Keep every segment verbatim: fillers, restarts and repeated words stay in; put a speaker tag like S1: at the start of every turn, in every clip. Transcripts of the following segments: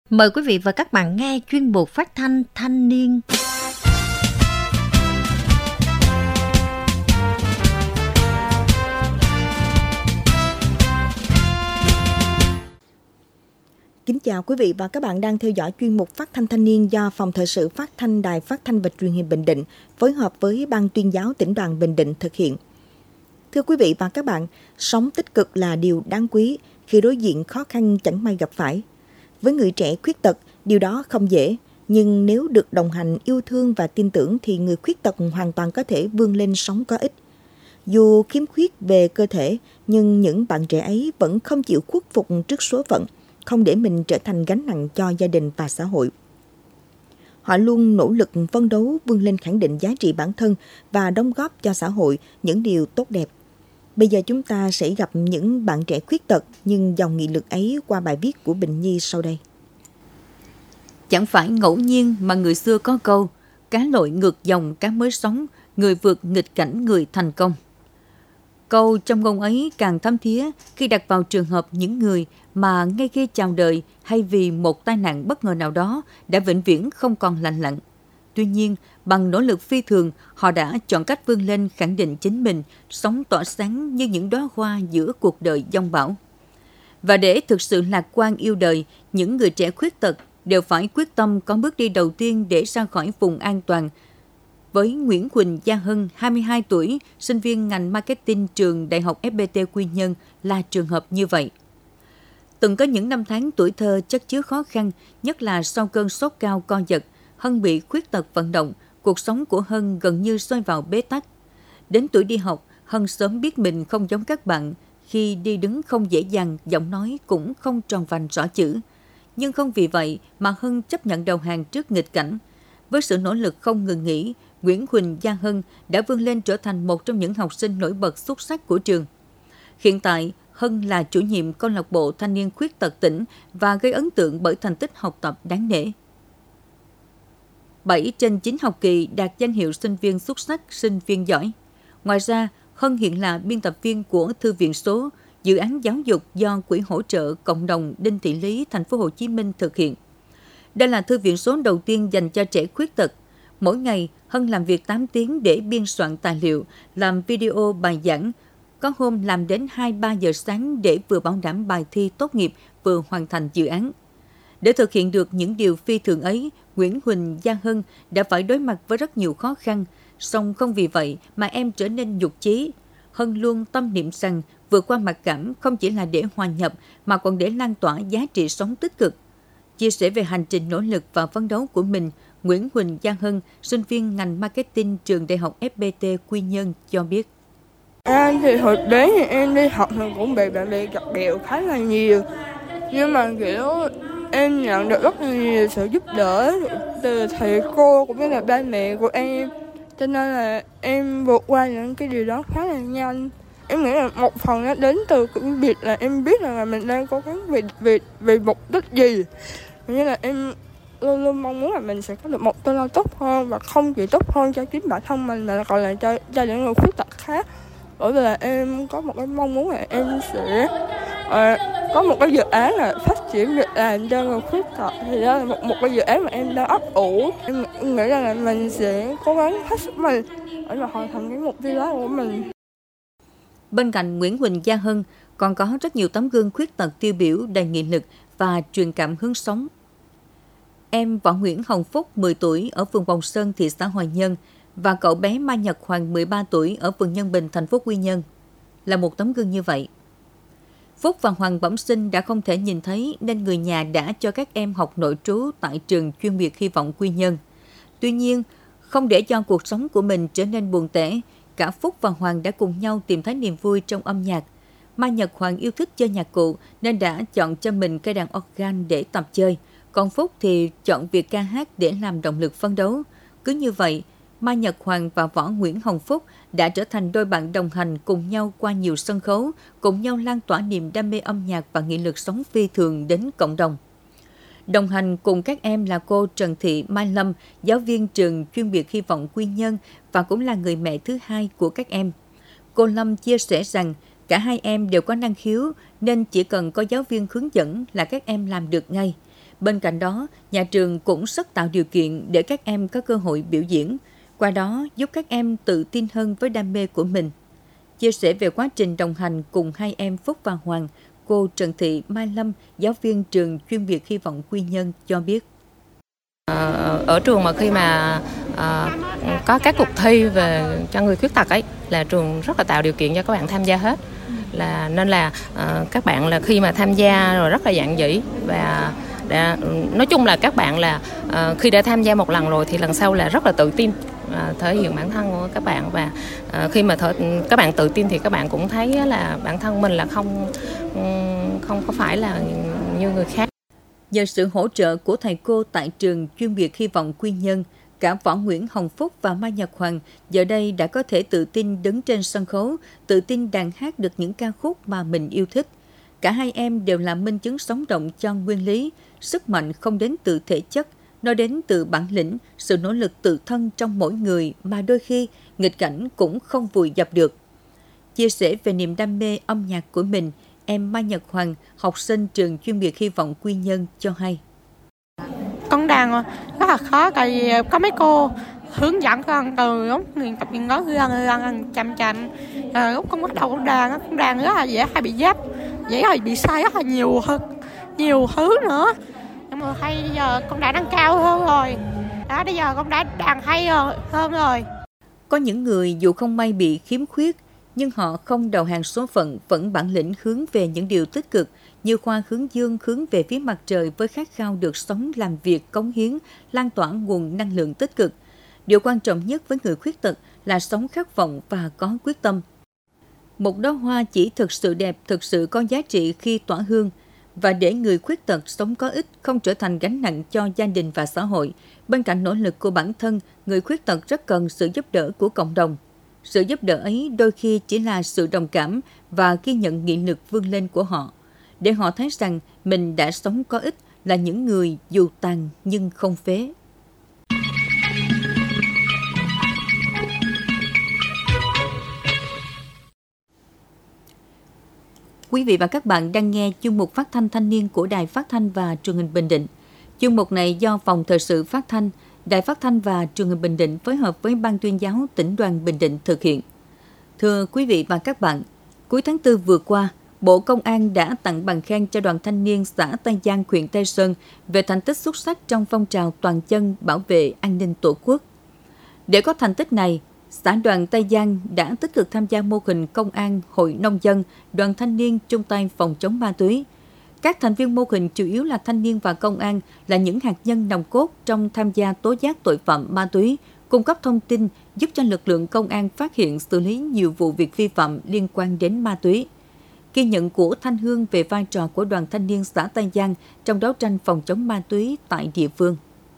S1: Mời quý vị và các bạn nghe chuyên mục phát thanh thanh niên.
S2: Kính chào quý vị và các bạn đang theo dõi chuyên mục phát thanh thanh niên do Phòng Thời sự Phát thanh Đài Phát thanh và Truyền hình Bình Định phối hợp với Ban Tuyên giáo Tỉnh đoàn Bình Định thực hiện. Thưa quý vị và các bạn, sống tích cực là điều đáng quý khi đối diện khó khăn chẳng may gặp phải. Với người trẻ khuyết tật, điều đó không dễ, nhưng nếu được đồng hành, yêu thương và tin tưởng thì người khuyết tật hoàn toàn có thể vươn lên sống có ích. Dù khiếm khuyết về cơ thể, nhưng những bạn trẻ ấy vẫn không chịu khuất phục trước số phận, không để mình trở thành gánh nặng cho gia đình và xã hội. Họ luôn nỗ lực phấn đấu vươn lên khẳng định giá trị bản thân và đóng góp cho xã hội những điều tốt đẹp. Bây giờ chúng ta sẽ gặp những bạn trẻ khuyết tật nhưng giàu nghị lực ấy qua bài viết của Bình Nhi sau đây.
S3: Chẳng phải ngẫu nhiên mà người xưa có câu cá lội ngược dòng cá mới sống, người vượt nghịch cảnh người thành công. Câu trong ngôn ấy càng thấm thía khi đặt vào trường hợp những người mà ngay khi chào đời hay vì một tai nạn bất ngờ nào đó đã vĩnh viễn không còn lành lặn. Tuy nhiên, bằng nỗ lực phi thường, họ đã chọn cách vươn lên khẳng định chính mình, sống tỏa sáng như những đóa hoa giữa cuộc đời giông bão. Và để thực sự lạc quan yêu đời, những người trẻ khuyết tật đều phải quyết tâm có bước đi đầu tiên để ra khỏi vùng an toàn. Với Nguyễn Huỳnh Gia Hân, hai mươi hai tuổi, sinh viên ngành marketing trường Đại học ép pê tê Quy Nhơn là trường hợp như vậy. Từng có những năm tháng tuổi thơ chất chứa khó khăn, nhất là sau cơn sốt cao co giật, Hân bị khuyết tật vận động, cuộc sống của Hân gần như rơi vào bế tắc. Đến tuổi đi học, Hân sớm biết mình không giống các bạn, khi đi đứng không dễ dàng, giọng nói cũng không tròn vành rõ chữ. Nhưng không vì vậy mà Hân chấp nhận đầu hàng trước nghịch cảnh. Với sự nỗ lực không ngừng nghỉ, Nguyễn Huỳnh Gia Hân đã vươn lên trở thành một trong những học sinh nổi bật xuất sắc của trường. Hiện tại, Hân là chủ nhiệm câu lạc bộ thanh niên khuyết tật tỉnh và gây ấn tượng bởi thành tích học tập đáng nể. bảy trên chín học kỳ đạt danh hiệu sinh viên xuất sắc, sinh viên giỏi. Ngoài ra, Hân hiện là biên tập viên của Thư viện số, dự án giáo dục do Quỹ hỗ trợ cộng đồng Đinh Thị Lý, thành phố Hồ Chí Minh thực hiện. Đây là thư viện số đầu tiên dành cho trẻ khuyết tật. Mỗi ngày, Hân làm việc tám tiếng để biên soạn tài liệu, làm video bài giảng. Có hôm làm đến hai ba giờ sáng để vừa bảo đảm bài thi tốt nghiệp, vừa hoàn thành dự án. Để thực hiện được những điều phi thường ấy, Nguyễn Huỳnh Gia Hân đã phải đối mặt với rất nhiều khó khăn, song không vì vậy mà em trở nên nhụt chí. Hân luôn tâm niệm rằng vượt qua mặc cảm không chỉ là để hòa nhập mà còn để lan tỏa giá trị sống tích cực. Chia sẻ về hành trình nỗ lực và phấn đấu của mình, Nguyễn Huỳnh Gia Hân, sinh viên ngành marketing trường Đại học ép pê tê Quy Nhơn cho biết.
S4: Em thì thực tế thì em đi học thì cũng bị bạn bè chọc ghẹo khá là nhiều. Nhưng mà kiểu em nhận được rất là nhiều sự giúp đỡ từ thầy cô cũng như là ba mẹ của em. Cho nên là em vượt qua những cái điều đó khá là nhanh. Em nghĩ là một phần nó đến từ cái việc là em biết là mình đang cố gắng vì, vì, vì mục đích gì. Như là em luôn luôn mong muốn là mình sẽ có được một tương lai tốt hơn và không chỉ tốt hơn cho chính bản thân mình mà còn là cho, cho những người khuyết tật khác. Bởi vì là em có một cái mong muốn là em sẽ uh, có một cái dự án là phát triển việc làm cho người khuyết tật. Thì đó là một, một cái dự án mà em đang ấp ủ. Em nghĩ rằng là mình sẽ cố gắng hết sức mình để mà hoàn thành cái mục tiêu đó của mình.
S3: Bên cạnh Nguyễn Huỳnh Gia Hân, còn có rất nhiều tấm gương khuyết tật tiêu biểu đầy nghị lực và truyền cảm hứng sống. Em Võ Nguyễn Hồng Phúc, mười tuổi, ở phường Bồng Sơn, thị xã Hoài Nhơn, và cậu bé Mai Nhật Hoàng, mười ba tuổi, ở phường Nhân Bình, thành phố Quy Nhơn, là một tấm gương như vậy. Phúc và Hoàng bẩm sinh đã không thể nhìn thấy nên người nhà đã cho các em học nội trú tại trường chuyên biệt Hy vọng Quy Nhơn. Tuy nhiên, không để cho cuộc sống của mình trở nên buồn tẻ, cả Phúc và Hoàng đã cùng nhau tìm thấy niềm vui trong âm nhạc. Mai Nhật Hoàng yêu thích chơi nhạc cụ nên đã chọn cho mình cây đàn organ để tập chơi, còn Phúc thì chọn việc ca hát để làm động lực phấn đấu. Cứ như vậy, Mai Nhật Hoàng và Võ Nguyễn Hồng Phúc đã trở thành đôi bạn đồng hành cùng nhau qua nhiều sân khấu, cùng nhau lan tỏa niềm đam mê âm nhạc và nghị lực sống phi thường đến cộng đồng. Đồng hành cùng các em là cô Trần Thị Mai Lâm, giáo viên trường chuyên biệt Hy vọng Quy Nhơn và cũng là người mẹ thứ hai của các em. Cô Lâm chia sẻ rằng cả hai em đều có năng khiếu nên chỉ cần có giáo viên hướng dẫn là các em làm được ngay. Bên cạnh đó, nhà trường cũng rất tạo điều kiện để các em có cơ hội biểu diễn, qua đó giúp các em tự tin hơn với đam mê của mình. Chia sẻ về quá trình đồng hành cùng hai em Phúc và Hoàng, cô Trần Thị Mai Lâm, giáo viên trường chuyên biệt Hy vọng Quy Nhơn cho biết.
S5: Ở trường mà khi mà à, có các cuộc thi về cho người khuyết tật ấy, là trường rất là tạo điều kiện cho các bạn tham gia hết. Là nên là à, các bạn là khi mà tham gia rồi rất là dạn dĩ và đã, nói chung là các bạn là à, khi đã tham gia một lần rồi thì lần sau là rất là tự tin, à, thể hiện bản thân của các bạn, và à, khi mà th- các bạn tự tin thì các bạn cũng thấy là bản thân mình là không không có phải là như người khác.
S3: Nhờ sự hỗ trợ của thầy cô tại trường chuyên biệt Hy vọng Quy Nhơn, cả Võ Nguyễn Hồng Phúc và Mai Nhật Hoàng giờ đây đã có thể tự tin đứng trên sân khấu, tự tin đàn hát được những ca khúc mà mình yêu thích. Cả hai em đều là minh chứng sống động cho nguyên lý, sức mạnh không đến từ thể chất, nó đến từ bản lĩnh, sự nỗ lực tự thân trong mỗi người mà đôi khi nghịch cảnh cũng không vùi dập được. Chia sẻ về niềm đam mê âm nhạc của mình, em Mai Nhật Hoàng, học sinh trường chuyên biệt Hy vọng Quy Nhơn cho hay.
S6: Con đàn rất là khó, tại vì có mấy cô hướng dẫn con từ lúc mình tập những ngón gân gân chậm chậm. Rồi lúc con bắt đầu con đàn, con đàn rất là dễ hay bị dấp, dễ hay bị sai rất là nhiều hơn, nhiều thứ nữa. Nhưng mà hay bây giờ con đã nâng cao hơn rồi. Đó, bây giờ con đã đàn hay rồi, hơn rồi.
S3: Có những người dù không may bị khiếm khuyết, nhưng họ không đầu hàng số phận, vẫn bản lĩnh hướng về những điều tích cực, như Khoa hướng dương hướng về phía mặt trời với khát khao được sống, làm việc, cống hiến, lan tỏa nguồn năng lượng tích cực. Điều quan trọng nhất với người khuyết tật là sống khát vọng và có quyết tâm. Một đóa hoa chỉ thực sự đẹp, thực sự có giá trị khi tỏa hương. Và để người khuyết tật sống có ích, không trở thành gánh nặng cho gia đình và xã hội, bên cạnh nỗ lực của bản thân, người khuyết tật rất cần sự giúp đỡ của cộng đồng. Sự giúp đỡ ấy đôi khi chỉ là sự đồng cảm và ghi nhận nghị lực vươn lên của họ, để họ thấy rằng mình đã sống có ích, là những người dù tàn nhưng không phế. Quý vị và các bạn đang nghe chuyên mục phát thanh thanh niên của Đài Phát thanh và Truyền hình Bình Định. Chuyên mục này do Phòng Thời sự Phát thanh, Đài Phát thanh và Truyền hình Bình Định phối hợp với Ban Tuyên giáo Tỉnh đoàn Bình Định thực hiện. Thưa quý vị và các bạn, cuối tháng tư vừa qua, Bộ Công an đã tặng bằng khen cho đoàn thanh niên xã Tây Giang, huyện Tây Sơn về thành tích xuất sắc trong phong trào toàn dân bảo vệ an ninh Tổ quốc. Để có thành tích này, xã đoàn Tây Giang đã tích cực tham gia mô hình công an, hội nông dân, đoàn thanh niên chung tay phòng chống ma túy. Các thành viên mô hình chủ yếu là thanh niên và công an, là những hạt nhân nòng cốt trong tham gia tố giác tội phạm ma túy, cung cấp thông tin giúp cho lực lượng công an phát hiện, xử lý nhiều vụ việc vi phạm liên quan đến ma túy. Ghi nhận của Thanh Hương về vai trò của đoàn thanh niên xã Tây Giang trong đấu tranh phòng chống ma túy tại địa phương.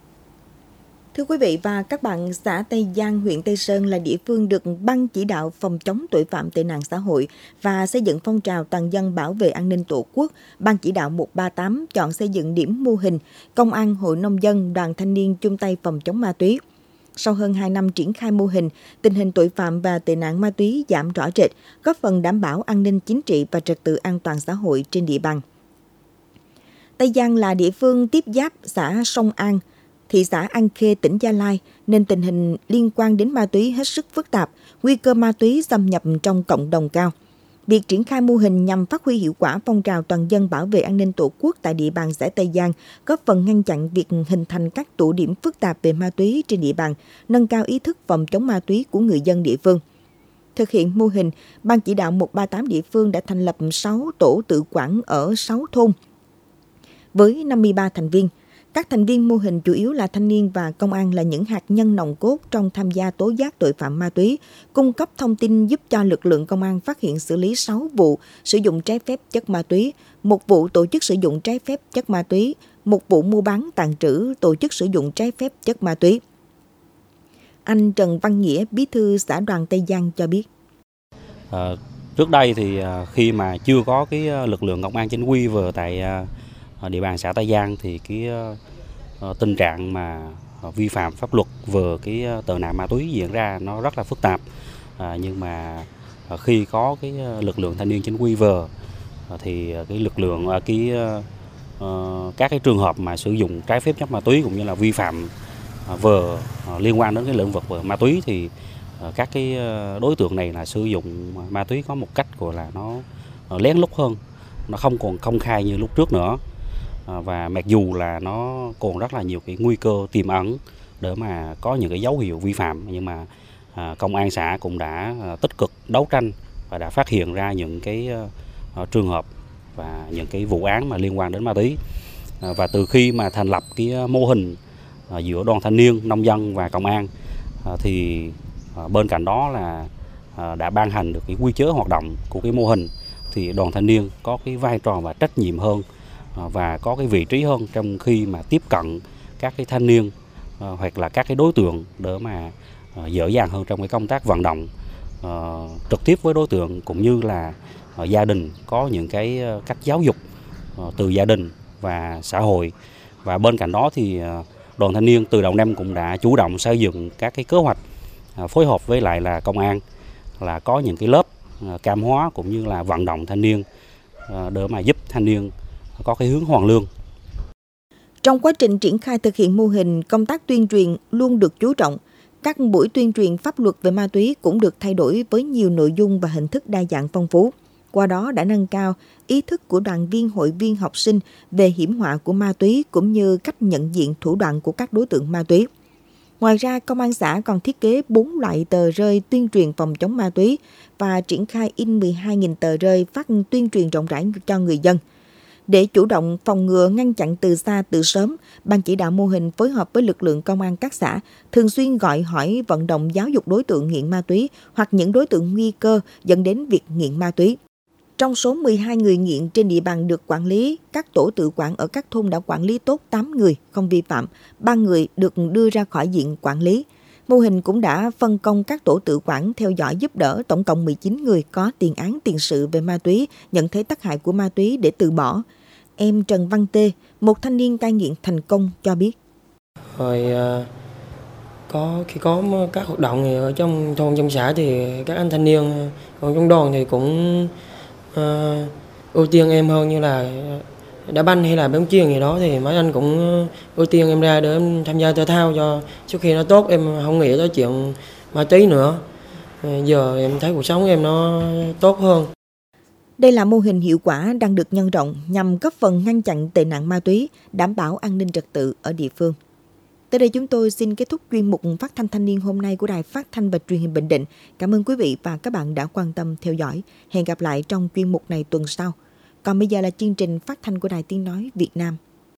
S2: Thưa quý vị và các bạn, xã Tây Giang, huyện Tây Sơn là địa phương được Ban chỉ đạo phòng chống tội phạm tệ nạn xã hội và xây dựng phong trào toàn dân bảo vệ an ninh Tổ quốc, Ban chỉ đạo một ba tám chọn xây dựng điểm mô hình công an, hội nông dân, đoàn thanh niên chung tay phòng chống ma túy. Sau hơn hai năm triển khai mô hình, tình hình tội phạm và tệ nạn ma túy giảm rõ rệt, góp phần đảm bảo an ninh chính trị và trật tự an toàn xã hội trên địa bàn. Tây Giang là địa phương tiếp giáp xã Sông An, thị xã An Khê, tỉnh Gia Lai, nên tình hình liên quan đến ma túy hết sức phức tạp, nguy cơ ma túy xâm nhập trong cộng đồng cao. Việc triển khai mô hình nhằm phát huy hiệu quả phong trào toàn dân bảo vệ an ninh Tổ quốc tại địa bàn xã Tây Giang, góp phần ngăn chặn việc hình thành các tụ điểm phức tạp về ma túy trên địa bàn, nâng cao ý thức phòng chống ma túy của người dân địa phương. Thực hiện mô hình, Ban chỉ đạo một ba tám địa phương đã thành lập sáu tổ tự quản ở sáu thôn với năm mươi ba thành viên. Các thành viên mô hình chủ yếu là thanh niên và công an, là những hạt nhân nòng cốt trong tham gia tố giác tội phạm ma túy, cung cấp thông tin giúp cho lực lượng công an phát hiện, xử lý sáu vụ sử dụng trái phép chất ma túy, một vụ tổ chức sử dụng trái phép chất ma túy, một vụ mua bán, tàng trữ, tổ chức sử dụng trái phép chất ma túy. Anh Trần Văn Nghĩa, bí thư xã đoàn Tây Giang cho biết.
S7: À, trước đây thì khi mà chưa có cái lực lượng công an chính quy về tại địa bàn xã Tây Giang thì cái uh, tình trạng mà uh, vi phạm pháp luật về cái uh, tệ nạn ma túy diễn ra nó rất là phức tạp. Uh, nhưng mà uh, khi có cái uh, lực lượng thanh niên chính quy về uh, thì uh, cái lực lượng uh, cái uh, uh, các cái trường hợp mà sử dụng trái phép chất ma túy cũng như là vi phạm uh, vừa uh, liên quan đến cái lĩnh vực về ma túy thì uh, các cái uh, đối tượng này là sử dụng ma túy có một cách gọi là nó uh, lén lút hơn, nó không còn công khai như lúc trước nữa. uh, và mặc dù là nó còn rất là nhiều cái nguy cơ tiềm ẩn để mà có những cái dấu hiệu vi phạm, nhưng mà uh, công an xã cũng đã uh, tích cực đấu tranh và đã phát hiện ra những cái uh, trường hợp và những cái vụ án mà liên quan đến ma túy. Uh, và từ khi mà thành lập cái mô hình uh, giữa đoàn thanh niên, nông dân và công an uh, thì uh, bên cạnh đó là uh, đã ban hành được cái quy chế hoạt động của cái mô hình, thì đoàn thanh niên có cái vai trò và trách nhiệm hơn uh, và có cái vị trí hơn trong khi mà tiếp cận các cái thanh niên uh, hoặc là các cái đối tượng để mà uh, dễ dàng hơn trong cái công tác vận động uh, trực tiếp với đối tượng, cũng như là uh, gia đình có những cái uh, cách giáo dục uh, từ gia đình và xã hội. Và bên cạnh đó thì uh, đoàn thanh niên từ đầu năm cũng đã chủ động xây dựng các cái kế hoạch uh, phối hợp với lại là công an, là có những cái lớp uh, cảm hóa cũng như là vận động thanh niên uh, để mà giúp thanh niên có cái hướng hoàn lương.
S2: Trong quá trình triển khai thực hiện mô hình, công tác tuyên truyền luôn được chú trọng. Các buổi tuyên truyền pháp luật về ma túy cũng được thay đổi với nhiều nội dung và hình thức đa dạng phong phú. Qua đó đã nâng cao ý thức của đoàn viên, hội viên, học sinh về hiểm họa của ma túy cũng như cách nhận diện thủ đoạn của các đối tượng ma túy. Ngoài ra, công an xã còn thiết kế bốn loại tờ rơi tuyên truyền phòng chống ma túy và triển khai in mười hai nghìn tờ rơi phát tuyên truyền rộng rãi cho người dân. Để chủ động phòng ngừa, ngăn chặn từ xa từ sớm, Ban chỉ đạo mô hình phối hợp với lực lượng công an các xã thường xuyên gọi hỏi, vận động giáo dục đối tượng nghiện ma túy hoặc những đối tượng nguy cơ dẫn đến việc nghiện ma túy. Trong số mười hai người nghiện trên địa bàn được quản lý, các tổ tự quản ở các thôn đã quản lý tốt tám người không vi phạm, ba người được đưa ra khỏi diện quản lý. Mô hình cũng đã phân công các tổ tự quản theo dõi giúp đỡ tổng cộng mười chín người có tiền án tiền sự về ma túy, nhận thấy tác hại của ma túy để từ bỏ. Em Trần Văn Tê, một thanh niên cai nghiện thành công cho biết.
S8: Rồi có khi có các hoạt động thì ở trong thôn trong xã thì các anh thanh niên còn trong đoàn thì cũng uh, ưu tiên em hơn, như là đá banh hay là bóng chuyền gì đó thì mấy anh cũng ưu tiên em ra để em tham gia thể thao cho trước khi nó tốt, em không nghĩ tới chuyện ma túy nữa. Giờ em thấy cuộc sống em nó tốt hơn.
S2: Đây là mô hình hiệu quả đang được nhân rộng nhằm góp phần ngăn chặn tệ nạn ma túy, đảm bảo an ninh trật tự ở địa phương. Tới đây chúng tôi xin kết thúc chuyên mục Phát thanh Thanh niên hôm nay của Đài Phát thanh và Truyền hình Bình Định. Cảm ơn quý vị và các bạn đã quan tâm theo dõi. Hẹn gặp lại trong chuyên mục này tuần sau. Còn bây giờ là chương trình phát thanh của Đài Tiếng nói Việt Nam.